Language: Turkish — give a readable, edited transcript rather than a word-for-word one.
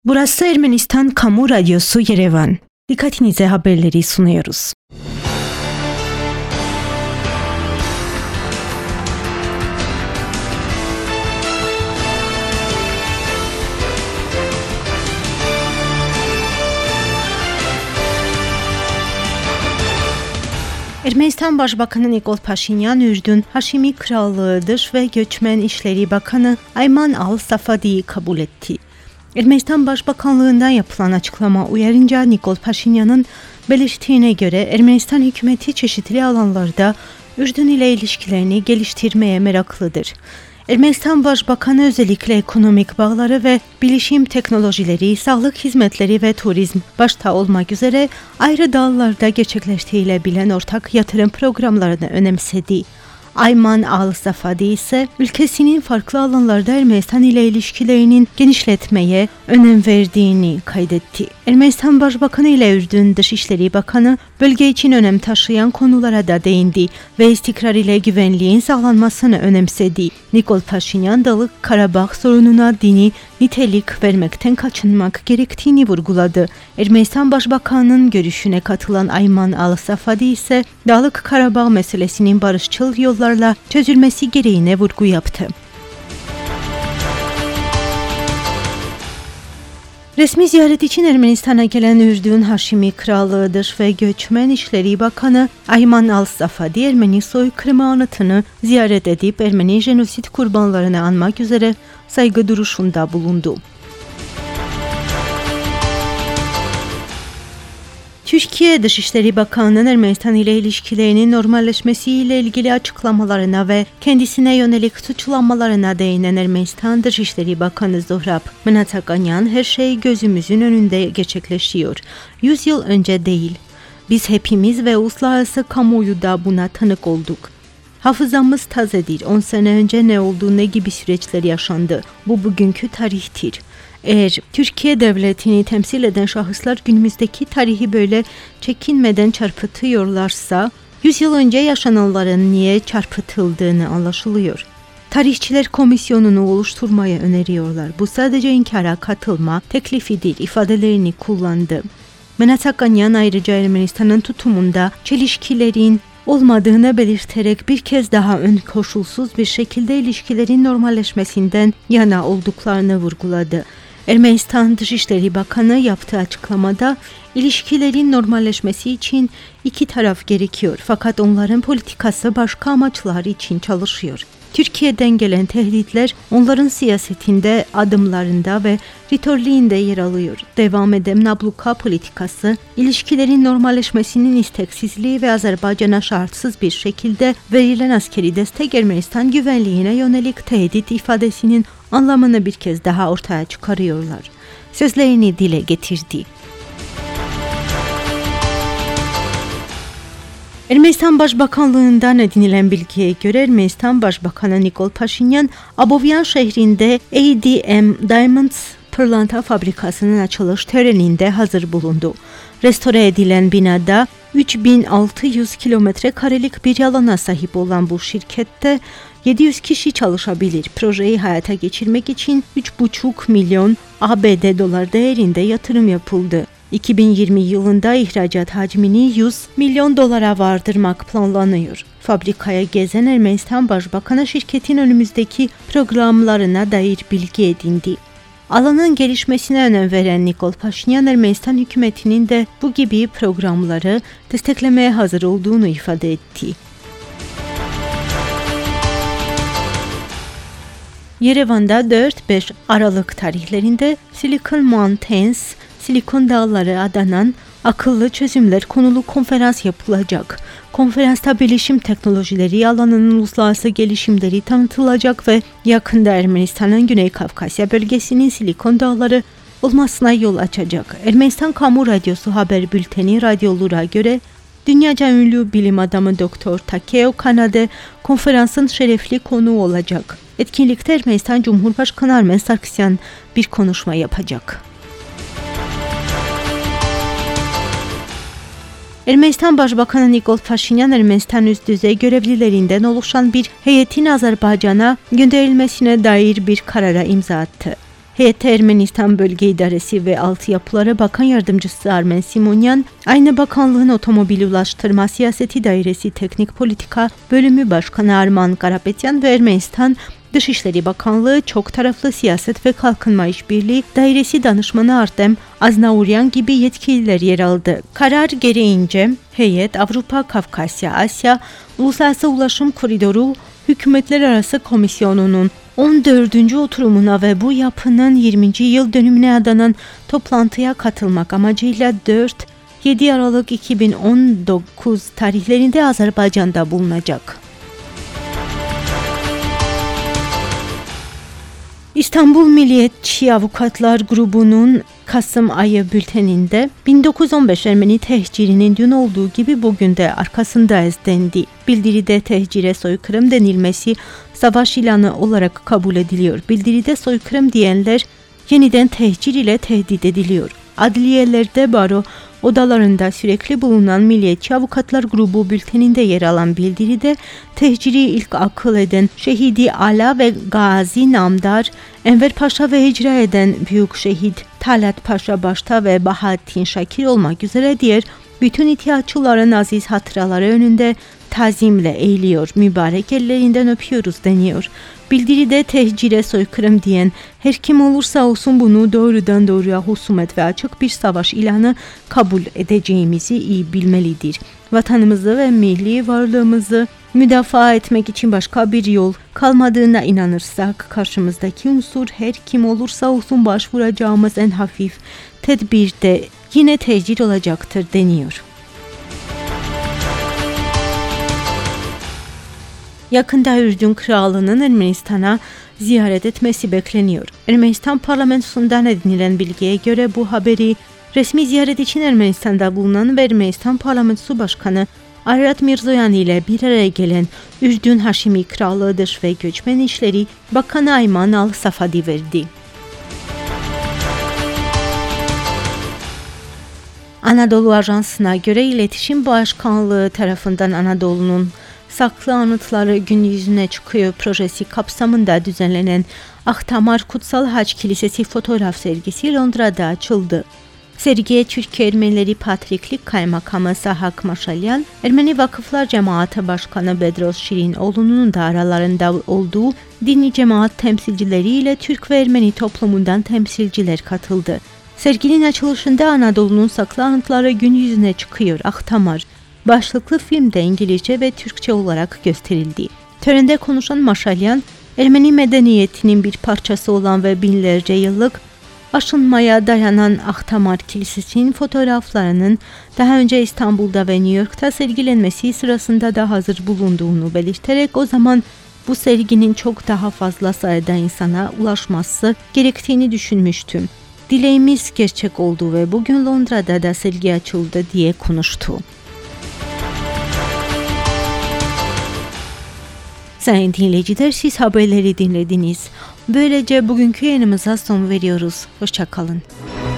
Burası Ermenistan Kamu Radyosu Yerevan. Dikkatinize haberleri sunuyoruz. Ermənistan Başbakanı Nikol Paşinyan, Ürdün Haşimi Krallığı Dış ve Göçmen İşleri Bakanı Ayman Al-Safadi'yi kabul etti. Ermənistan Başbakanlığından yapılan açıklama uyarınca Nikol Paşinyan'ın belirttiğine göre Ermənistan hükümeti çeşitli alanlarda Ürdün ile ilişkilerini geliştirmeye meraklıdır. Ermənistan Başbakanı özellikle ekonomik bağları ve bilişim teknolojileri, sağlık hizmetleri ve turizm başta olmak üzere ayrı dallarda gerçekleştirilebilen ortak yatırım programlarını önemsedi. Ayman Al-Safadi ise ülkesinin farklı alanlarda Ermənistan ile ilişkilerinin genişletmeye önem verdiğini kaydetti. Ermənistan Başbakanı ile Ürdün Dışişleri Bakanı bölge için önem taşıyan konulara da değindi ve istikrar ile güvenliğin sağlanmasını önemsedi. Nikol Paşinyan, Dağlık Karabağ sorununa dini nitelik vermekten kaçınmak gerektiğini vurguladı. Ermənistan Başbakanı'nın görüşüne katılan Ayman Al-Safadi ise Dağlık Karabağ meselesinin barışçıl yollarla çözülmesi gereğine vurgu yaptı. Resmi ziyaret için Ermenistan'a gelen Ürdün Haşimi Krallığı Dış ve Göçmen İşleri Bakanı Ayman Al-Safadi, Ermeni soykırımı anıtını ziyaret edip Ermeni jenosit kurbanlarını anmak üzere saygı duruşunda bulundu. Türkiye Dışişleri Bakanı'nın Ermenistan ile ilişkilerinin normalleşmesiyle ilgili açıklamalarına ve kendisine yönelik suçlamalarına değinen Ermenistan Dışişleri Bakanı Zohrab Mnatsakanyan, her şey gözümüzün önünde gerçekleşiyor. 100 yıl önce değil. Biz hepimiz ve uluslararası kamuoyu da buna tanık olduk. Hafızamız tazedir. 10 sene önce ne oldu, ne gibi süreçler yaşandı. Bu bugünkü tarihtir. Eğer Türkiye Devleti'ni temsil eden şahıslar günümüzdeki tarihi böyle çekinmeden çarpıtıyorlarsa, 100 yıl önce yaşananların niye çarpıtıldığını anlaşılıyor. Tarihçiler komisyonunu oluşturmaya öneriyorlar. Bu sadece inkara katılma teklifidir ifadelerini kullandı. Mnatsakanyan ayrıca Ermenistan'ın tutumunda çelişkilerin olmadığını belirterek bir kez daha ön koşulsuz bir şekilde ilişkilerin normalleşmesinden yana olduklarını vurguladı. Ermenistan Dışişleri Bakanı yaptığı açıklamada ilişkilerin normalleşmesi için iki taraf gerekiyor, fakat onların politikası başka amaçlar için çalışıyor. Türkiye'den gelen tehditler onların siyasetinde, adımlarında ve retorliğinde yer alıyor. Devam eden abluka politikası, ilişkilerin normalleşmesinin isteksizliği ve Azerbaycan'a şartsız bir şekilde verilen askeri destek Ermenistan güvenliğine yönelik tehdit ifadesinin anlamını bir kez daha ortaya çıkarıyorlar. Sözlerini dile getirdi. Ermenistan Başbakanlığından edinilen bilgiye göre Ermenistan Başbakanı Nikol Paşinyan, Abovyan şehrinde ADM Diamonds pırlanta fabrikasının açılış töreninde hazır bulundu. Restore edilen binada 3600 kilometrekarelik bir alana sahip olan bu şirkette 700 kişi çalışabilir. Projeyi hayata geçirmek için 3,5 milyon ABD dolar değerinde yatırım yapıldı. 2020 yılında ihracat hacmini 100 milyon dolara vardırmak planlanıyor. Fabrikaya gezen Ermenistan Başbakanı şirketin önümüzdeki programlarına dair bilgi edindi. Alanın gelişmesine önem veren Nikol Paşinyan, Ermenistan hükümetinin de bu gibi programları desteklemeye hazır olduğunu ifade etti. Yerevan'da 4-5 Aralık tarihlerinde Silicon Mountains, Silikon Dağları adanan akıllı çözümler konulu konferans yapılacak. Konferansta bilişim teknolojileri alanının uluslararası gelişimleri tanıtılacak ve yakında Ermenistan'ın Güney Kafkasya bölgesinin Silikon Dağları olmasına yol açacak. Ermenistan Kamu Radyosu haber bülteni Radyo Lur'a göre dünyaca ünlü bilim adamı Dr. Takeo Kanade konferansın şerefli konuğu olacak. Etkinlikte Ermenistan Cumhurbaşkanı Armen Sarkisyan bir konuşma yapacak. Ermenistan Başbakanı Nikol Paşinyan, Ermenistan üst düzey görevlilerinden oluşan bir heyetin Azerbaycan'a gönderilmesine dair bir karara imza attı. Heyette Ermenistan Bölge İdaresi ve Altyapıları Bakan Yardımcısı Armen Simonyan, aynı bakanlığın Otomobil Ulaştırma Siyaseti Dairesi Teknik Politika Bölümü Başkanı Arman Karapetyan ve Ermenistan Dışişleri Bakanlığı Çok Taraflı Siyaset ve Kalkınma İşbirliği Dairesi Danışmanı Artem Aznauryan gibi yetkililer yer aldı. Karar gereğince heyet Avrupa, Kafkasya, Asya Uluslararası Ulaşım Koridoru Hükümetler Arası Komisyonu'nun 14. oturumuna ve bu yapının 20. yıl dönümüne adanan toplantıya katılmak amacıyla 4-7 Aralık 2019 tarihlerinde Azerbaycan'da bulunacak. İstanbul Milliyetçi Avukatlar Grubu'nun Kasım ayı bülteninde 1915 Ermeni tehcirinin dün olduğu gibi bugün de arkasındayız dendi. Bildiride tehcire soykırım denilmesi savaş ilanı olarak kabul ediliyor. Bildiride soykırım diyenler yeniden tehcir ile tehdit ediliyor. Adliyelerde baro odalarında sürekli bulunan Milliyetçi Avukatlar Grubu bülteninde yer alan bildiride tehciri ilk akıl eden Şehidi Ala ve Gazi Namdar Enver Paşa ve icra eden Büyük Şehit Talat Paşa başta ve Bahattin Şakir olmak üzere diğer bütün ihtiyaççıların aziz hatıraları önünde tazimle eğiliyor, mübarek ellerinden öpüyoruz deniyor. Bildiride tehcire soykırım diyen her kim olursa olsun bunu doğrudan doğruya husumet ve açık bir savaş ilanı kabul edeceğimizi iyi bilmelidir. Vatanımızı ve milli varlığımızı müdafaa etmek için başka bir yol kalmadığına inanırsak karşımızdaki unsur her kim olursa olsun başvuracağımız en hafif tedbirde yine tehcir olacaktır deniyor. Yakında Ürdün Krallığı'nın Ermenistan'a ziyaret etmesi bekleniyor. Ermenistan parlamentosundan edinilen bilgiye göre bu haberi resmi ziyaret için Ermenistan'da bulunan ve Ermenistan Parlamentosu Başkanı Ararat Mirzoyan ile bir araya gelen Ürdün Haşimi Krallığı Dış ve Göçmen İşleri Bakanı Ayman Al-Safadi verdi. Anadolu Ajansı'na göre İletişim Başkanlığı tarafından Anadolu'nun Saklı Anıtları Gün Yüzüne Çıkıyor projesi kapsamında düzenlenen Ahtamar Kutsal Haç Kilisesi fotoğraf sergisi Londra'da açıldı. Sergiye Türkiye Ermenileri Patriklik Kaymakamı Sahak Maşalyan, Ermeni Vakıflar Cemaati Başkanı Bedros Şirinoğlu'nun da aralarında olduğu dini cemaat temsilcileriyle Türk ve Ermeni toplumundan temsilciler katıldı. Serginin açılışında Anadolu'nun Saklı Anıtları Gün Yüzüne Çıkıyor Ahtamar başlıklı filmde İngilizce ve Türkçe olarak gösterildi. Törende konuşan Maşalyan, Ermeni medeniyetinin bir parçası olan ve binlerce yıllık aşınmaya dayanan Ahtamar Kilisesi'nin fotoğraflarının daha önce İstanbul'da ve New York'ta sergilenmesi sırasında da hazır bulunduğunu belirterek o zaman bu serginin çok daha fazla sayıda insana ulaşması gerektiğini düşünmüştüm. Dileğimiz gerçek oldu ve bugün Londra'da da sergi açıldı diye konuştu. Sayın dinleyiciler, siz haberleri dinlediniz. Böylece bugünkü yayınımıza son veriyoruz. Hoşça kalın.